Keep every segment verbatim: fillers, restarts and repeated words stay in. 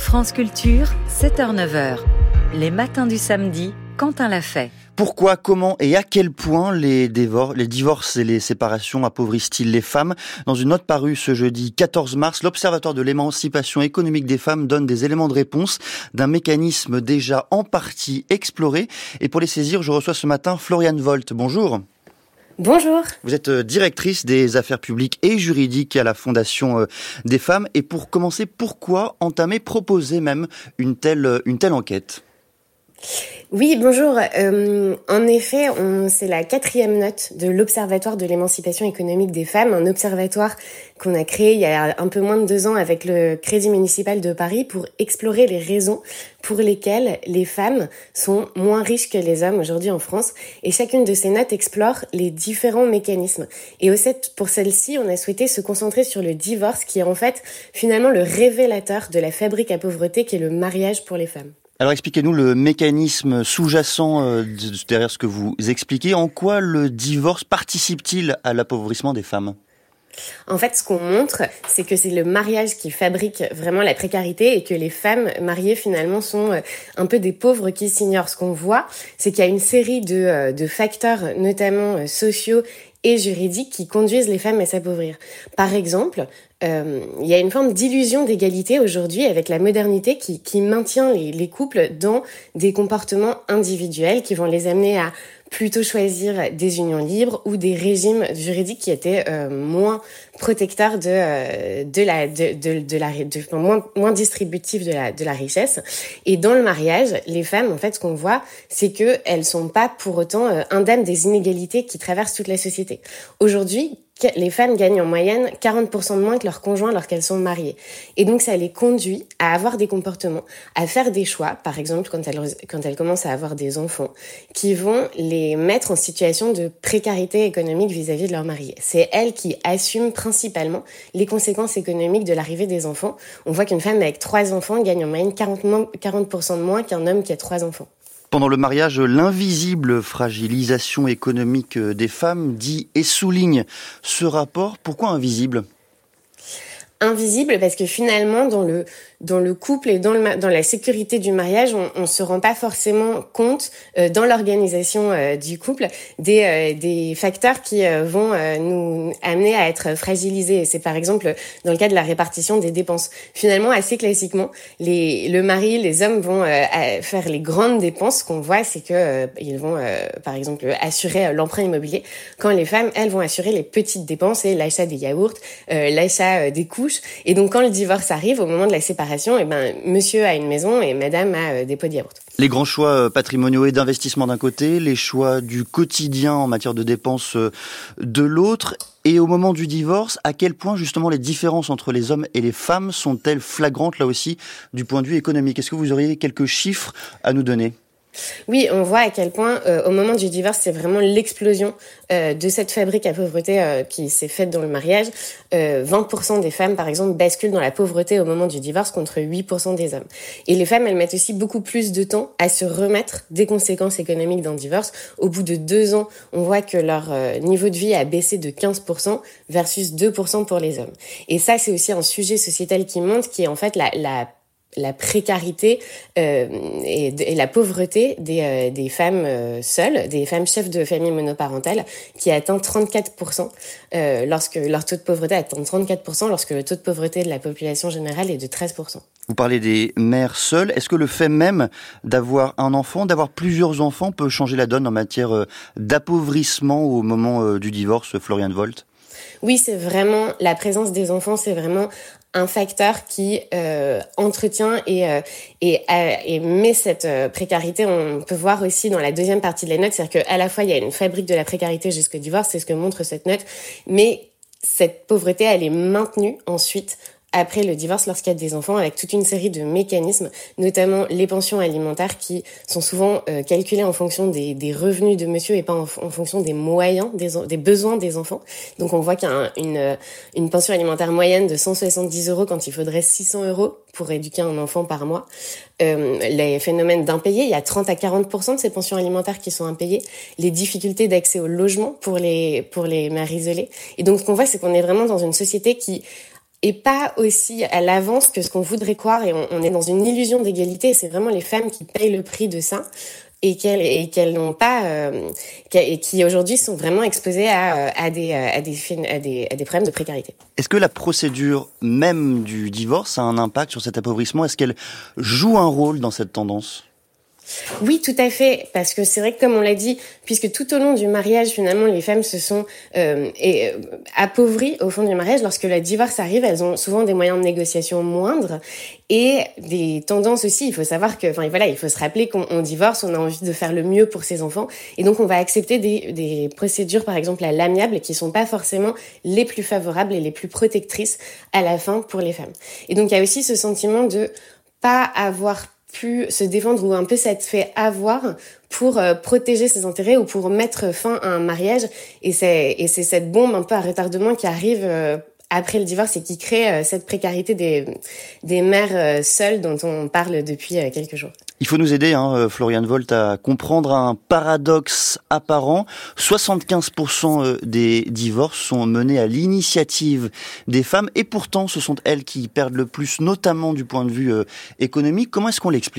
France Culture, sept heures neuf heures. Les matins du samedi, Quentin l'a fait. Pourquoi, comment et à quel point les, dévor- les divorces et les séparations appauvrissent-ils les femmes ? Dans une note parue ce jeudi quatorze mars, l'Observatoire de l'émancipation économique des femmes donne des éléments de réponse d'un mécanisme déjà en partie exploré. Et pour les saisir, je reçois ce matin Floriane Volt. Bonjour. Bonjour. Vous êtes directrice des affaires publiques et juridiques à la Fondation des femmes. Et pour commencer, pourquoi entamer, proposer même une telle, une telle enquête ? Oui, bonjour. Euh, en effet, on, c'est la quatrième note de l'Observatoire de l'émancipation économique des femmes, un observatoire qu'on a créé il y a un peu moins de deux ans avec le Crédit municipal de Paris pour explorer les raisons pour lesquelles les femmes sont moins riches que les hommes aujourd'hui en France. Et chacune de ces notes explore les différents mécanismes. Et au fait, pour celle-ci, on a souhaité se concentrer sur le divorce qui est en fait finalement le révélateur de la fabrique à pauvreté qui est le mariage pour les femmes. Alors expliquez-nous le mécanisme sous-jacent euh, derrière ce que vous expliquez. En quoi le divorce participe-t-il à l'appauvrissement des femmes ? En fait, ce qu'on montre, c'est que c'est le mariage qui fabrique vraiment la précarité et que les femmes mariées, finalement, sont un peu des pauvres qui s'ignorent. Ce qu'on voit, c'est qu'il y a une série de, de facteurs, notamment sociaux et juridiques, qui conduisent les femmes à s'appauvrir. Par exemple, euh, il y a une forme d'illusion d'égalité aujourd'hui avec la modernité qui, qui maintient les, les couples dans des comportements individuels qui vont les amener à plutôt choisir des unions libres ou des régimes juridiques qui étaient euh, moins protecteurs de euh, de la de de, de la de, moins moins distributifs de la de la richesse. Et dans le mariage, les femmes, en fait, ce qu'on voit, c'est que elles sont pas pour autant euh, indemnes des inégalités qui traversent toute la société. Aujourd'hui, les femmes gagnent en moyenne quarante pour cent de moins que leurs conjoints lorsqu'elles sont mariées. Et donc, ça les conduit à avoir des comportements, à faire des choix, par exemple, quand elles, quand elles commencent à avoir des enfants, qui vont les mettre en situation de précarité économique vis-à-vis de leur mari. C'est elles qui assument principalement les conséquences économiques de l'arrivée des enfants. On voit qu'une femme avec trois enfants gagne en moyenne quarante pour cent de moins qu'un homme qui a trois enfants. Pendant le mariage, l'invisible fragilisation économique des femmes dit et souligne ce rapport. Pourquoi invisible ? Invisible parce que finalement, dans le dans le couple et dans le dans la sécurité du mariage, on, on se rend pas forcément compte euh, dans l'organisation euh, du couple des euh, des facteurs qui euh, vont euh, nous amener à être fragilisés. Et c'est par exemple dans le cas de la répartition des dépenses. Finalement, assez classiquement, les le mari, les hommes vont euh, faire les grandes dépenses. Ce qu'on voit, c'est que euh, ils vont euh, par exemple assurer euh, l'emprunt immobilier, quand les femmes, elles, vont assurer les petites dépenses et l'achat des yaourts, euh, l'achat euh, des couches. Et donc, quand le divorce arrive, au moment de la séparation, eh ben, monsieur a une maison et madame a euh, des pots de yaourt. Les grands choix patrimoniaux et d'investissement d'un côté, les choix du quotidien en matière de dépenses de l'autre. Et au moment du divorce, à quel point justement les différences entre les hommes et les femmes sont-elles flagrantes là aussi du point de vue économique ? Est-ce que vous auriez quelques chiffres à nous donner ? Oui, on voit à quel point, euh, au moment du divorce, c'est vraiment l'explosion euh, de cette fabrique à pauvreté euh, qui s'est faite dans le mariage. Euh, vingt pour cent des femmes, par exemple, basculent dans la pauvreté au moment du divorce contre huit pour cent des hommes. Et les femmes, elles mettent aussi beaucoup plus de temps à se remettre des conséquences économiques d'un divorce. Au bout de deux ans, on voit que leur euh, niveau de vie a baissé de quinze pour cent versus deux pour cent pour les hommes. Et ça, c'est aussi un sujet sociétal qui monte, qui est en fait la, la la précarité euh, et, et la pauvreté des, euh, des femmes euh, seules, des femmes chefs de famille monoparentales, qui atteint trente-quatre pour cent euh, lorsque leur taux de pauvreté atteint trente-quatre pour cent lorsque le taux de pauvreté de la population générale est de treize pour cent. Vous parlez des mères seules. Est-ce que le fait même d'avoir un enfant, d'avoir plusieurs enfants, peut changer la donne en matière d'appauvrissement au moment du divorce, Floriane Volt ? Oui, c'est vraiment la présence des enfants, c'est vraiment un facteur qui euh, entretient et, euh, et, euh, et met cette euh, précarité. On peut voir aussi dans la deuxième partie de la note, c'est-à-dire qu'à la fois il y a une fabrique de la précarité jusqu'au divorce, c'est ce que montre cette note, mais cette pauvreté, elle est maintenue ensuite après le divorce lorsqu'il y a des enfants, avec toute une série de mécanismes, notamment les pensions alimentaires qui sont souvent euh, calculées en fonction des, des revenus de monsieur et pas en, en fonction des moyens, des, des besoins des enfants. Donc on voit qu'il y a un, une, une pension alimentaire moyenne de cent soixante-dix euros quand il faudrait six cents euros pour éduquer un enfant par mois. Euh, les phénomènes d'impayés, il y a trente à quarante pour cent de ces pensions alimentaires qui sont impayées. Les difficultés d'accès au logement pour les, pour les mères isolées. Et donc ce qu'on voit, c'est qu'on est vraiment dans une société qui est pas aussi à l'avance que ce qu'on voudrait croire, et on, on est dans une illusion d'égalité, et c'est vraiment les femmes qui payent le prix de ça. Et qu'elles et qu'elles n'ont pas euh, et qui aujourd'hui sont vraiment exposées à à des à des à des à des problèmes de précarité. Est-ce que la procédure même du divorce a un impact sur cet appauvrissement ? Est-ce qu'elle joue un rôle dans cette tendance ? Oui, tout à fait, parce que c'est vrai que comme on l'a dit, puisque tout au long du mariage, finalement, les femmes se sont euh, et, euh, appauvries au fond du mariage. Lorsque le divorce arrive, elles ont souvent des moyens de négociation moindres et des tendances aussi. Il faut savoir que, enfin voilà, il faut se rappeler qu'on on divorce, on a envie de faire le mieux pour ses enfants, et donc on va accepter des, des procédures, par exemple à l'amiable, qui sont pas forcément les plus favorables et les plus protectrices à la fin pour les femmes. Et donc il y a aussi ce sentiment de pas avoir pu se défendre ou un peu s'être fait avoir pour euh, protéger ses intérêts ou pour mettre fin à un mariage. Et c'est, et c'est cette bombe un peu à retardement qui arrive euh, après le divorce et qui crée euh, cette précarité des, des mères euh, seules dont on parle depuis euh, quelques jours. Il faut nous aider, hein, Floriane Volt, à comprendre un paradoxe apparent. soixante-quinze pour cent des divorces sont menés à l'initiative des femmes, et pourtant ce sont elles qui perdent le plus, notamment du point de vue euh, économique. Comment est-ce qu'on l'explique ?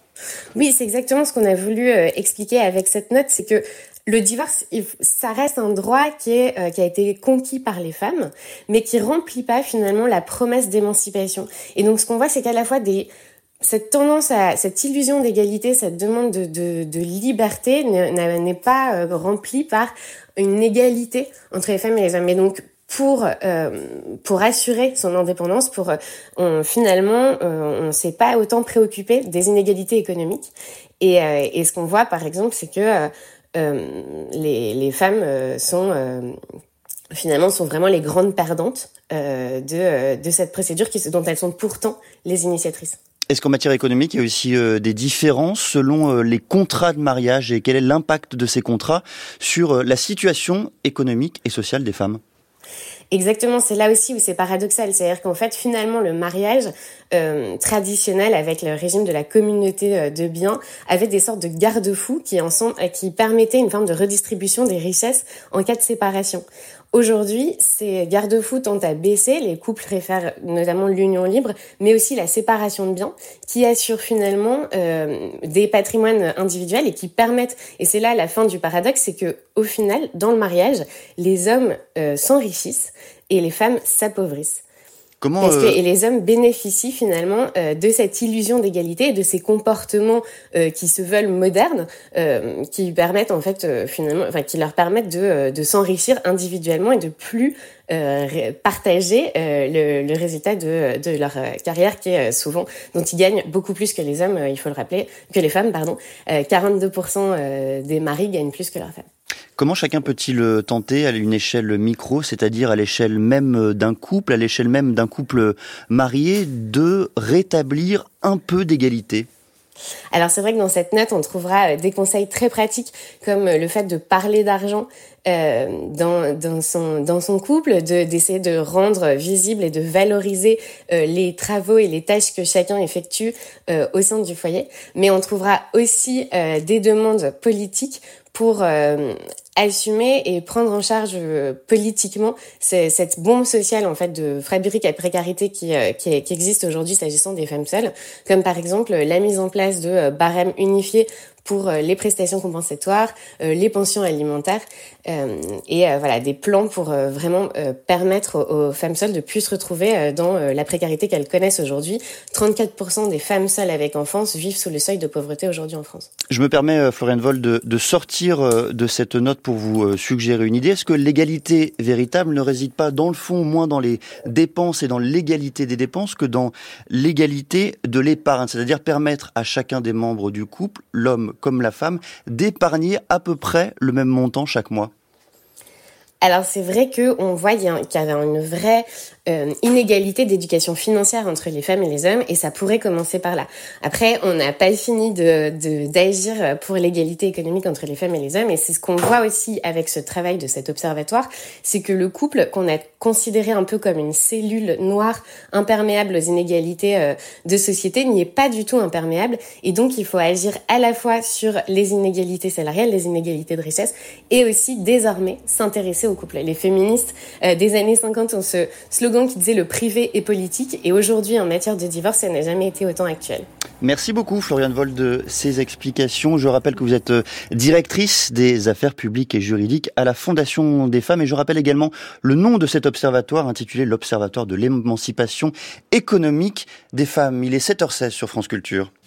Oui, c'est exactement ce qu'on a voulu euh, expliquer avec cette note, c'est que le divorce, ça reste un droit qui est euh, qui a été conquis par les femmes, mais qui remplit pas finalement la promesse d'émancipation. Et donc ce qu'on voit, c'est qu'à la fois des cette tendance à cette illusion d'égalité, cette demande de, de, de liberté n'est pas euh, remplie par une égalité entre les femmes et les hommes. Et donc pour euh, pour assurer son indépendance, pour euh, on, finalement euh, on s'est pas autant préoccupé des inégalités économiques. Et, euh, et ce qu'on voit par exemple, c'est que euh, euh, les les femmes euh, sont euh, finalement sont vraiment les grandes perdantes euh, de de cette procédure qui dont elles sont pourtant les initiatrices. Est-ce qu'en matière économique, il y a aussi euh, des différences selon euh, les contrats de mariage, et quel est l'impact de ces contrats sur euh, la situation économique et sociale des femmes ? Exactement, c'est là aussi où c'est paradoxal. C'est-à-dire qu'en fait, finalement, le mariage euh, traditionnel avec le régime de la communauté de biens avait des sortes de garde-fous qui, ensemble, qui permettaient une forme de redistribution des richesses en cas de séparation. Aujourd'hui, ces garde-fous tendent à baisser, les couples préfèrent notamment l'union libre, mais aussi la séparation de biens, qui assure finalement euh, des patrimoines individuels et qui permettent, et c'est là la fin du paradoxe, c'est que au final, dans le mariage, les hommes euh, s'enrichissent et les femmes s'appauvrissent. Comment, Parce que, euh... et les hommes bénéficient finalement euh, de cette illusion d'égalité et de ces comportements euh, qui se veulent modernes, euh, qui permettent en fait euh, finalement, enfin qui leur permettent de, de s'enrichir individuellement et de plus euh, partager euh, le, le résultat de, de leur carrière, qui est souvent dont ils gagnent beaucoup plus que les hommes. Il faut le rappeler, que les femmes, pardon. Euh, quarante-deux pour cent des maris gagnent plus que leurs femmes. Comment chacun peut-il tenter à une échelle micro, c'est-à-dire à l'échelle même d'un couple, à l'échelle même d'un couple marié, de rétablir un peu d'égalité ? Alors c'est vrai que dans cette note, on trouvera des conseils très pratiques, comme le fait de parler d'argent euh, dans, dans, son, dans son couple, de, d'essayer de rendre visible et de valoriser euh, les travaux et les tâches que chacun effectue euh, au sein du foyer. Mais on trouvera aussi euh, des demandes politiques pour euh, assumer et prendre en charge euh, politiquement cette bombe sociale en fait de fabrique à précarité qui, euh, qui, qui existe aujourd'hui s'agissant des femmes seules, comme par exemple la mise en place de euh, barèmes unifiés pour euh, les prestations compensatoires, euh, les pensions alimentaires euh, et euh, voilà des plans pour euh, vraiment euh, permettre aux, aux femmes seules de plus se retrouver euh, dans euh, la précarité qu'elles connaissent aujourd'hui. trente-quatre pour cent des femmes seules avec enfants vivent sous le seuil de pauvreté aujourd'hui en France. Je me permets, euh, Floriane Volt, de, de sortir euh, de cette note pour vous euh, suggérer une idée. Est-ce que l'égalité véritable ne réside pas dans le fond, moins dans les dépenses et dans l'égalité des dépenses, que dans l'égalité de l'épargne, c'est-à-dire permettre à chacun des membres du couple, l'homme comme la femme, d'épargner à peu près le même montant chaque mois? Alors c'est vrai qu'on voit qu'il y a une vraie euh, inégalité d'éducation financière entre les femmes et les hommes, et ça pourrait commencer par là. Après, on n'a pas fini de, de, d'agir pour l'égalité économique entre les femmes et les hommes, et c'est ce qu'on voit aussi avec ce travail de cet observatoire, c'est que le couple, qu'on a considéré un peu comme une cellule noire imperméable aux inégalités euh, de société, n'y est pas du tout imperméable, et donc il faut agir à la fois sur les inégalités salariales, les inégalités de richesse, et aussi désormais s'intéresser au couple. Les féministes euh, des années cinquante ont ce slogan qui disait « le privé est politique » et aujourd'hui, en matière de divorce, ça n'a jamais été autant actuel. Merci beaucoup Floriane Vold de ces explications. Je rappelle que vous êtes directrice des affaires publiques et juridiques à la Fondation des femmes et je rappelle également le nom de cet observatoire intitulé l'Observatoire de l'émancipation économique des femmes. Il est sept heures seize sur France Culture.